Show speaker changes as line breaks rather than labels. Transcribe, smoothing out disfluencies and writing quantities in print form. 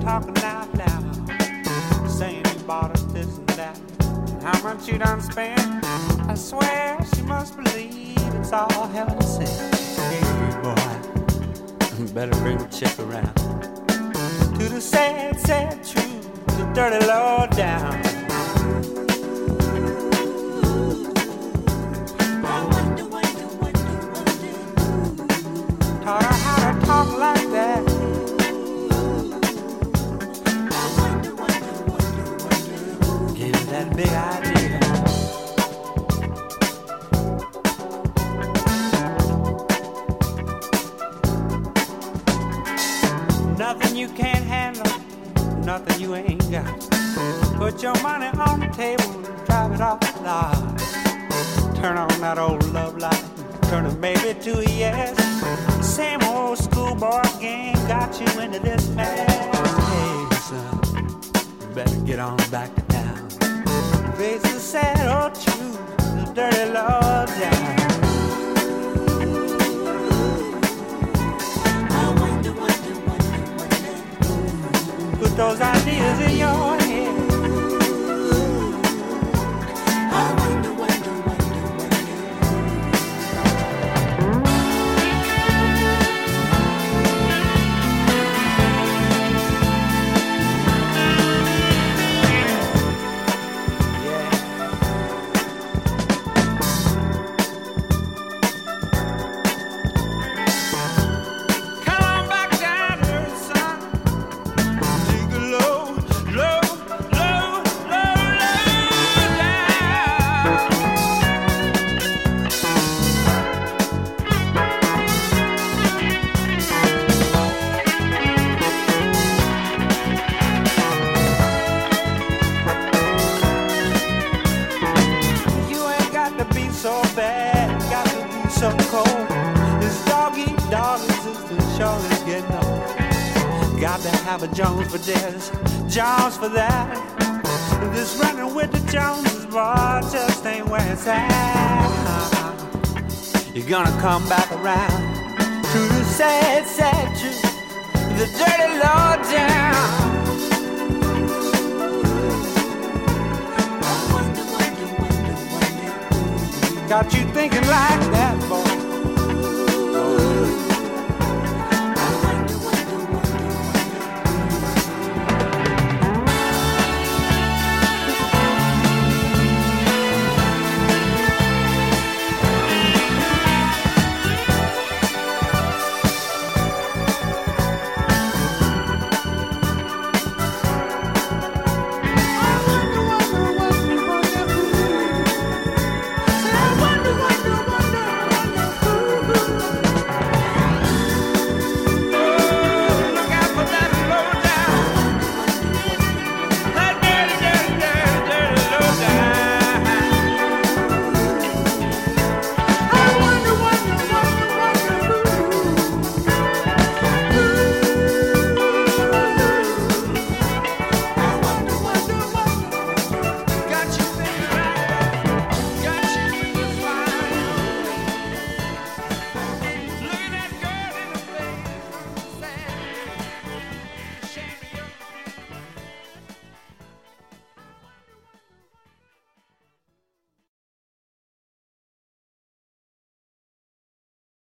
talking out loud, saying you bought us this and that. How much you done spent? I swear she must believe it's all heaven sent. Hey boy, better bring the chick around to the sad, sad truth, the dirty low down. Taught her how to talk like that. Gave her that big idea. Nothing you can't handle, nothing you ain't got. Put your money on the table and drive it off the lot. Turn on that old love light, turn a maybe to a yes. Same old schoolboy game got you into this mess. Hey son, you better get on back to town. Face the sad old truth, the dirty law down. Put those ideas in your head. Have a Jones for this, Jones for that. This running with the Joneses, boy, just ain't where it's at. You're gonna come back around to the sad, sad truth, the dirty low down. Got you thinking like that, boy.